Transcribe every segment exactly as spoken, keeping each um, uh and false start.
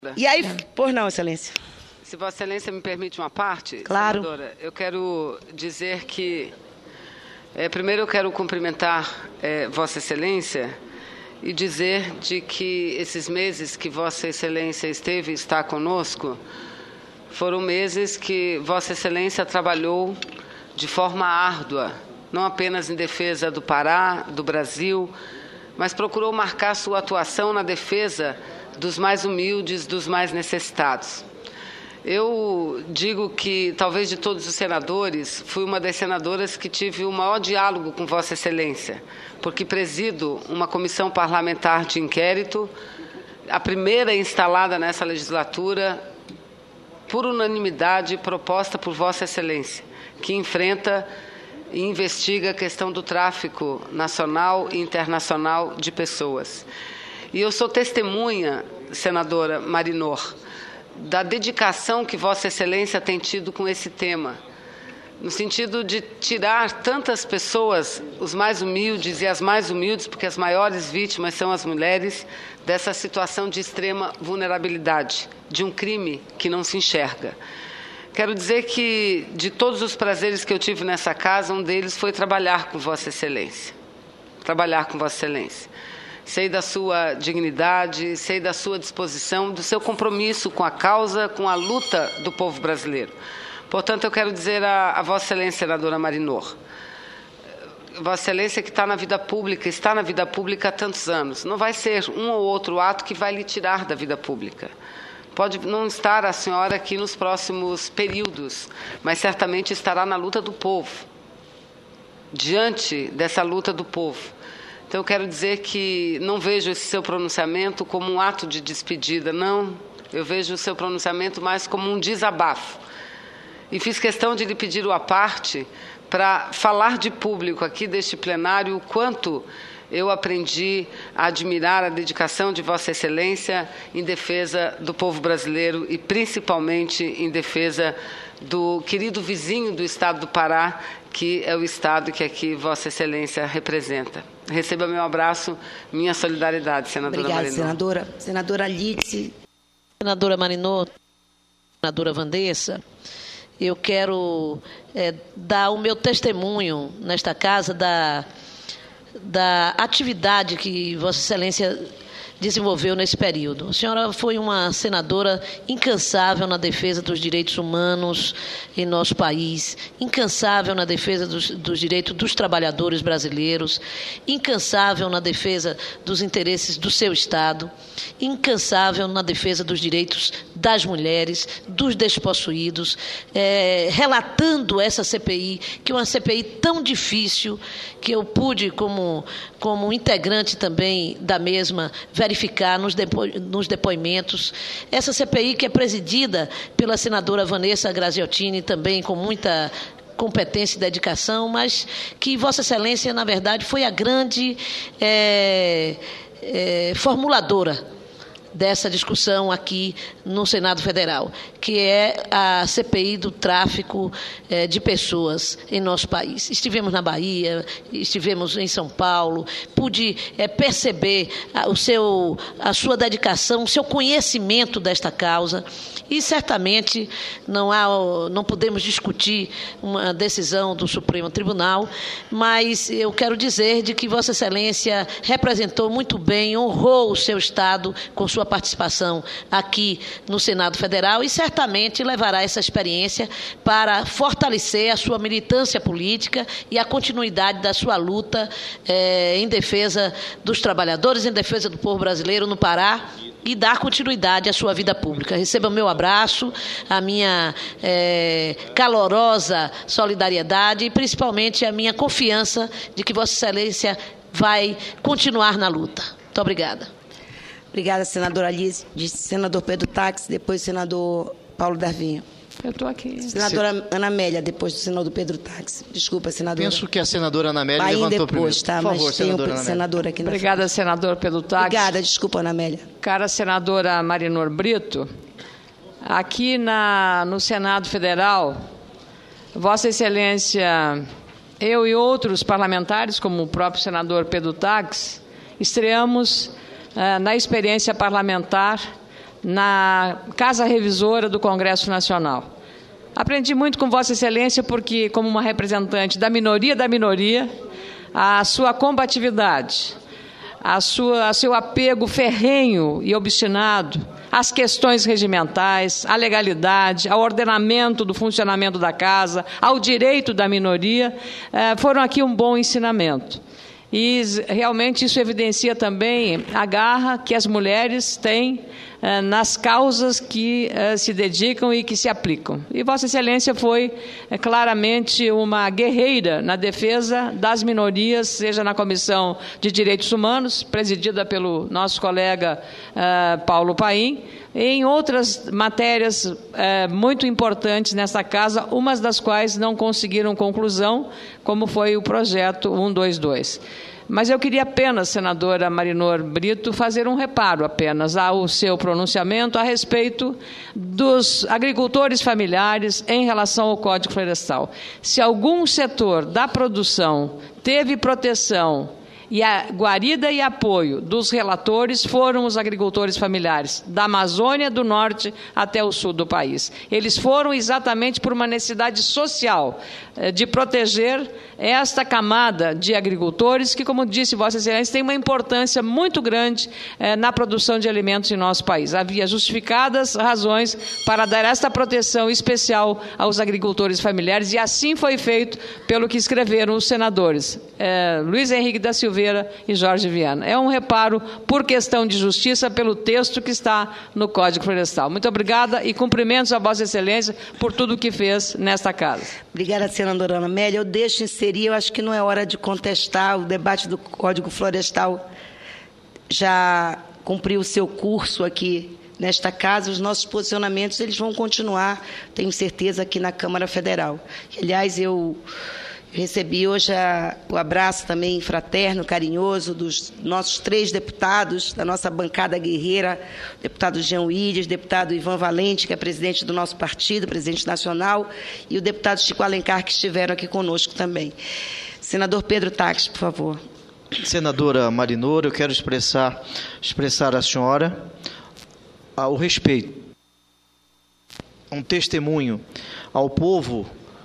E aí, pois não, Excelência. Se Vossa Excelência me permite uma parte, claro. Senadora, eu quero dizer que, é, primeiro eu quero cumprimentar é, Vossa Excelência e dizer de que esses meses que Vossa Excelência esteve e está conosco foram meses que Vossa Excelência trabalhou de forma árdua, não apenas em defesa do Pará, do Brasil, mas procurou marcar sua atuação na defesa dos mais humildes, dos mais necessitados. Eu digo que, talvez de todos os senadores, fui uma das senadoras que tive o maior diálogo com Vossa Excelência, porque presido uma comissão parlamentar de inquérito, a primeira instalada nessa legislatura, por unanimidade, proposta por Vossa Excelência, que enfrenta e investiga a questão do tráfico nacional e internacional de pessoas. E eu sou testemunha, senadora Marinor, da dedicação que Vossa Excelência tem tido com esse tema, no sentido de tirar tantas pessoas, os mais humildes e as mais humildes, porque as maiores vítimas são as mulheres, dessa situação de extrema vulnerabilidade, de um crime que não se enxerga. Quero dizer que, de todos os prazeres que eu tive nessa casa, um deles foi trabalhar com Vossa Excelência. Trabalhar com Vossa Excelência. Sei da sua dignidade, sei da sua disposição, do seu compromisso com a causa, com a luta do povo brasileiro. Portanto, eu quero dizer a, a Vossa Excelência, senadora Marinor, Vossa Excelência que está na vida pública, está na vida pública há tantos anos, não vai ser um ou outro ato que vai lhe tirar da vida pública. Pode não estar a senhora aqui nos próximos períodos, mas certamente estará na luta do povo, diante dessa luta do povo. Então, eu quero dizer que não vejo esse seu pronunciamento como um ato de despedida, não. Eu vejo o seu pronunciamento mais como um desabafo. E fiz questão de lhe pedir o à parte para falar de público aqui deste plenário o quanto eu aprendi a admirar a dedicação de Vossa Excelência em defesa do povo brasileiro e principalmente em defesa do querido vizinho do estado do Pará, que é o estado que aqui Vossa Excelência representa. Receba meu abraço, minha solidariedade, senadora Obrigada, Marinor. senadora. Senadora Lídice. Senadora Marinor, senadora Vanessa, eu quero é, dar o meu testemunho nesta casa da, da atividade que Vossa Excelência desenvolveu nesse período. A senhora foi uma senadora incansável na defesa dos direitos humanos em nosso país, incansável na defesa dos, dos direitos dos trabalhadores brasileiros, incansável na defesa dos interesses do seu Estado, incansável na defesa dos direitos das mulheres, dos despossuídos, é, relatando essa C P I, que é uma C P I tão difícil, que eu pude, como, como integrante também da mesma, verificar nos, depo, nos depoimentos. Essa C P I que é presidida pela senadora Vanessa Graziottini, também com muita competência e dedicação, mas que Vossa Excelência, na verdade, foi a grande é, é, formuladora dessa discussão aqui no Senado Federal, que é a C P I do tráfico eh, de pessoas em nosso país. Estivemos na Bahia, estivemos em São Paulo, pude eh, perceber a, o seu, a sua dedicação, o seu conhecimento desta causa, e certamente não, há, não podemos discutir uma decisão do Supremo Tribunal, mas eu quero dizer de que Vossa Excelência representou muito bem, honrou o seu Estado com sua participação aqui no Senado Federal e certamente levará essa experiência para fortalecer a sua militância política e a continuidade da sua luta eh, em defesa dos trabalhadores, em defesa do povo brasileiro no Pará e dar continuidade à sua vida pública. Receba o meu abraço, a minha eh, calorosa solidariedade e principalmente a minha confiança de que Vossa Excelência vai continuar na luta. Muito obrigada. Obrigada, senadora Alice. Senador Pedro Táxi, depois senador Paulo Darvinho. Eu estou aqui. Senadora Se... Ana Amélia, depois do senador Pedro Táxi. Desculpa, senadora. Penso que a senadora Ana Amélia Vai levantou depois, primeiro. tá? Por Mas favor, tem senadora um Ana senador aqui na Obrigada, frente. senador Pedro Táxi. Obrigada, desculpa, Ana Amélia. Cara senadora Marinor Brito, aqui na, no Senado Federal, Vossa Excelência, eu e outros parlamentares, como o próprio senador Pedro Táxi, estreamos eh, na experiência parlamentar na Casa Revisora do Congresso Nacional. Aprendi muito com Vossa Excelência porque, como uma representante da minoria da minoria, a sua combatividade, a sua, a seu apego ferrenho e obstinado às questões regimentais, à legalidade, ao ordenamento do funcionamento da casa, ao direito da minoria, eh, foram aqui um bom ensinamento. E realmente isso evidencia também a garra que as mulheres têm eh, nas causas que eh, se dedicam e que se aplicam. E Vossa Excelência foi eh, claramente uma guerreira na defesa das minorias, seja na Comissão de Direitos Humanos, presidida pelo nosso colega eh, Paulo Paim, e em outras matérias eh, muito importantes nessa casa, umas das quais não conseguiram conclusão, como foi o projeto cento e vinte e dois. Mas eu queria apenas, senadora Marinor Brito, fazer um reparo apenas ao seu pronunciamento a respeito dos agricultores familiares em relação ao Código Florestal. Se algum setor da produção teve proteção e a guarida e apoio dos relatores foram os agricultores familiares, da Amazônia do Norte até o sul do país. Eles foram exatamente por uma necessidade social de proteger esta camada de agricultores que, como disse Vossa Excelência, tem uma importância muito grande eh, na produção de alimentos em nosso país. Havia justificadas razões para dar esta proteção especial aos agricultores familiares e assim foi feito pelo que escreveram os senadores eh, Luiz Henrique da Silveira e Jorge Viana. É um reparo por questão de justiça pelo texto que está no Código Florestal. Muito obrigada e cumprimentos a Vossa Excelência por tudo o que fez nesta casa. Obrigada, senadora Ana Amélia. Eu deixo inserir, eu acho que não é hora de contestar, o debate do Código Florestal já cumpriu o seu curso aqui nesta casa, os nossos posicionamentos eles vão continuar, tenho certeza, aqui na Câmara Federal. Aliás, eu recebi hoje a, o abraço também fraterno, carinhoso, dos nossos três deputados, da nossa bancada guerreira, o deputado Jean Willis, o deputado Ivan Valente, que é presidente do nosso partido, presidente nacional, e o deputado Chico Alencar, que estiveram aqui conosco também. Senador Pedro Taques, por favor. Senadora Marinor, eu quero expressar, expressar à senhora o respeito, um testemunho ao povo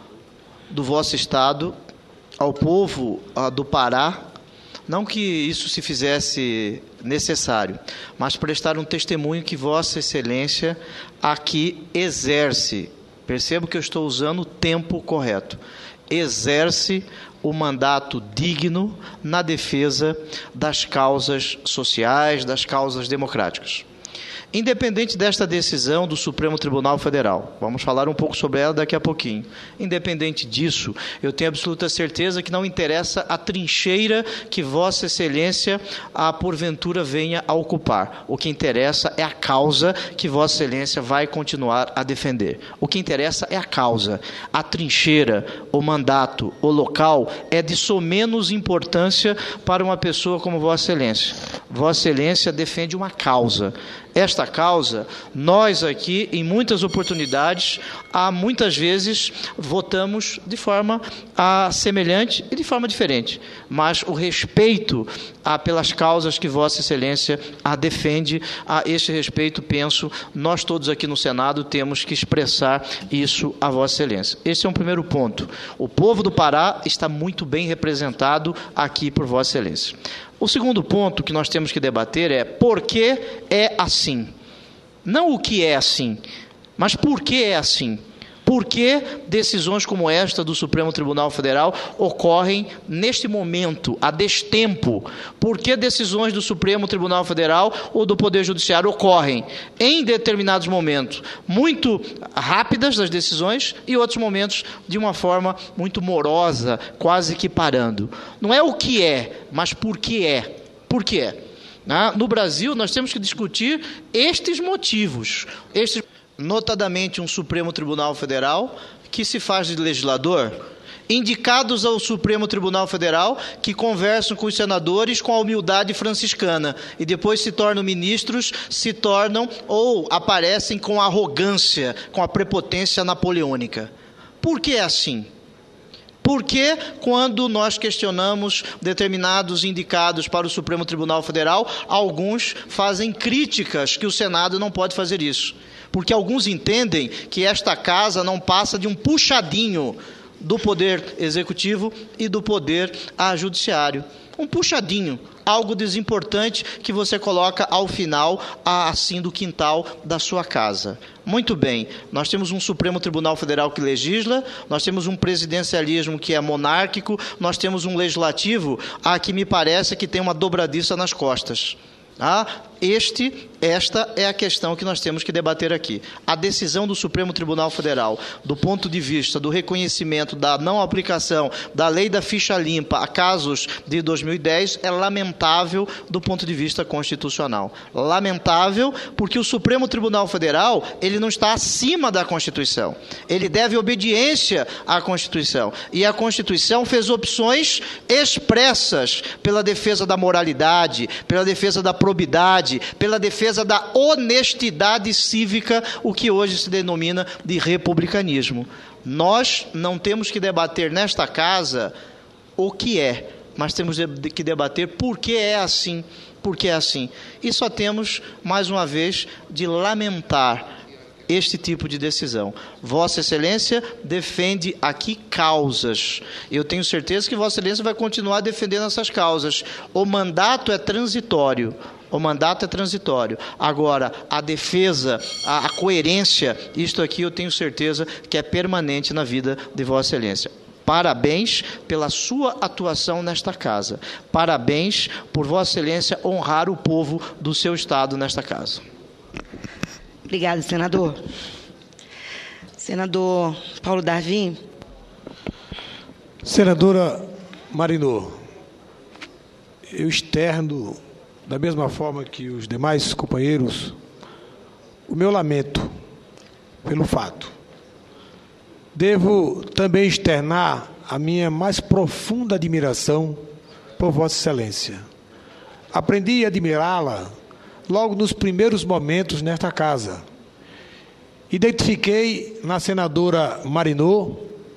do vosso Estado, ao povo uh, do Pará, não que isso se fizesse necessário, mas prestar um testemunho que Vossa Excelência aqui exerce, percebo que eu estou usando o tempo correto, exerce o mandato digno na defesa das causas sociais, das causas democráticas. Independente desta decisão do Supremo Tribunal Federal, vamos falar um pouco sobre ela daqui a pouquinho. Independente disso, eu tenho absoluta certeza que não interessa a trincheira que Vossa Excelência, a porventura, venha a ocupar. O que interessa é a causa que Vossa Excelência vai continuar a defender. O que interessa é a causa. A trincheira, o mandato, o local é de somenos importância para uma pessoa como Vossa Excelência. Vossa Excelência defende uma causa. Esta causa, nós aqui, em muitas oportunidades, há muitas vezes votamos de forma a, semelhante e de forma diferente, mas o respeito a, pelas causas que Vossa Excelência a defende, a este respeito, penso, nós todos aqui no Senado temos que expressar isso a Vossa Excelência. Esse é um primeiro ponto. O povo do Pará está muito bem representado aqui por Vossa Excelência. O segundo ponto que nós temos que debater é por que é assim. Não o que é assim, mas por que é assim. Por que decisões como esta do Supremo Tribunal Federal ocorrem neste momento, a destempo? Por que decisões do Supremo Tribunal Federal ou do Poder Judiciário ocorrem em determinados momentos muito rápidas das decisões e outros momentos de uma forma muito morosa, quase que parando? Não é o que é, mas por que é. Por que é? No Brasil, nós temos que discutir estes motivos, estes notadamente um Supremo Tribunal Federal que se faz de legislador, indicados ao Supremo Tribunal Federal que conversam com os senadores com a humildade franciscana e depois se tornam ministros, se tornam ou aparecem com arrogância, com a prepotência napoleônica. Por que é assim? Por que, quando nós questionamos determinados indicados para o Supremo Tribunal Federal, alguns fazem críticas que o Senado não pode fazer isso? Porque alguns entendem que esta casa não passa de um puxadinho do Poder Executivo e do Poder Judiciário. Um puxadinho, algo desimportante que você coloca ao final, assim, do quintal da sua casa. Muito bem, nós temos um Supremo Tribunal Federal que legisla, nós temos um presidencialismo que é monárquico, nós temos um legislativo a que me parece que tem uma dobradiça nas costas. Ah, este, esta é a questão que nós temos que debater aqui. A decisão do Supremo Tribunal Federal, do ponto de vista do reconhecimento da não aplicação da lei da ficha limpa a casos de dois mil e dez, é lamentável do ponto de vista constitucional. Lamentável porque o Supremo Tribunal Federal, ele não está acima da Constituição. Ele deve obediência à Constituição. E a Constituição fez opções expressas pela defesa da moralidade, pela defesa da probidade, pela defesa da honestidade cívica, o que hoje se denomina de republicanismo. Nós não temos que debater nesta casa o que é, mas temos que debater por que é assim, por que é assim. E só temos, mais uma vez, de lamentar este tipo de decisão. Vossa Excelência defende aqui causas. Eu tenho certeza que Vossa Excelência vai continuar defendendo essas causas. O mandato é transitório. O mandato é transitório. Agora, a defesa, a, a coerência, isto aqui eu tenho certeza que é permanente na vida de Vossa Excelência. Parabéns pela sua atuação nesta casa. Parabéns por Vossa Excelência honrar o povo do seu Estado nesta casa. Obrigada, senador. Senador Paulo Darvim. Senadora Marinô, eu externo, da mesma forma que os demais companheiros, o meu lamento pelo fato. Devo também externar a minha mais profunda admiração por Vossa Excelência. Aprendi a admirá-la logo nos primeiros momentos nesta casa. Identifiquei na senadora Marinô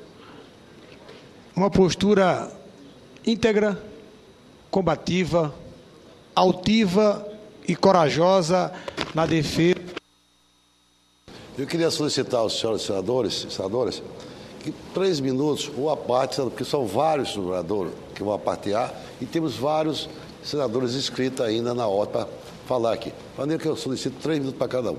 uma postura íntegra, combativa, altiva e corajosa na defesa. Eu queria solicitar aos senhores senadores e senadoras que três minutos, ou a parte, porque são vários senadores que vão apartear e temos vários senadores inscritos ainda na ordem para falar aqui. De maneira que eu solicito três minutos para cada um.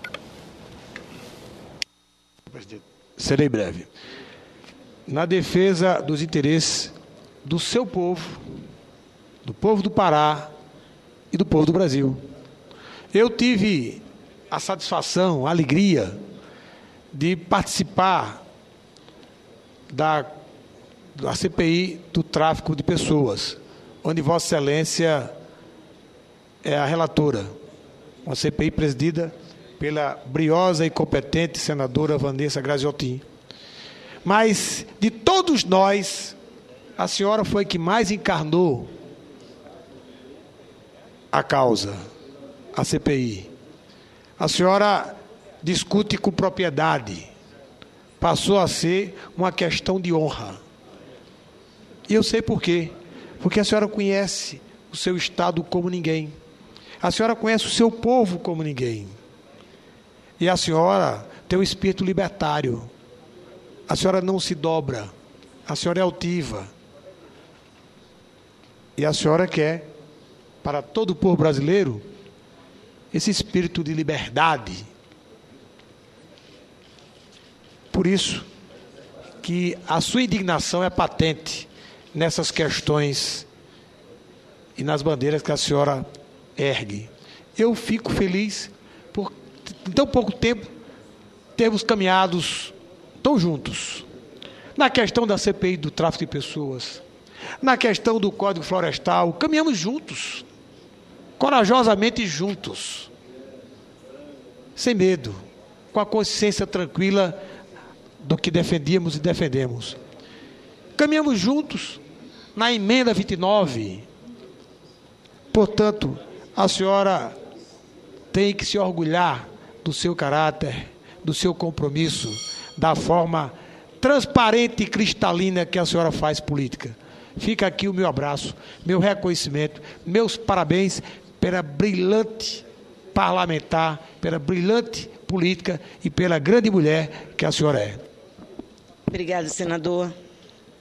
Presidente, serei breve. Na defesa dos interesses do seu povo, do povo do Pará e do povo do Brasil. Eu tive a satisfação, a alegria de participar da, da C P I do tráfico de pessoas, onde Vossa Excelência é a relatora, uma C P I presidida pela briosa e competente senadora Vanessa Graziotin. Mas, de todos nós, a senhora foi que mais encarnou a causa, a C P I. A senhora discute com propriedade. Passou a ser uma questão de honra. E eu sei por quê. Porque a senhora conhece o seu Estado como ninguém. A senhora conhece o seu povo como ninguém. E a senhora tem um espírito libertário. A senhora não se dobra. A senhora é altiva. E a senhora quer, para todo o povo brasileiro, esse espírito de liberdade. Por isso que a sua indignação é patente nessas questões e nas bandeiras que a senhora ergue. Eu fico feliz por, em tão pouco tempo, termos caminhados tão juntos. Na questão da C P I do tráfico de pessoas, na questão do Código Florestal, caminhamos juntos, corajosamente juntos, sem medo, com a consciência tranquila do que defendíamos e defendemos. Caminhamos juntos na emenda vinte e nove. Portanto, a senhora tem que se orgulhar do seu caráter, do seu compromisso, da forma transparente e cristalina que a senhora faz política. Fica aqui o meu abraço, meu reconhecimento, meus parabéns pela brilhante parlamentar, pela brilhante política e pela grande mulher que a senhora é. Obrigada, senador.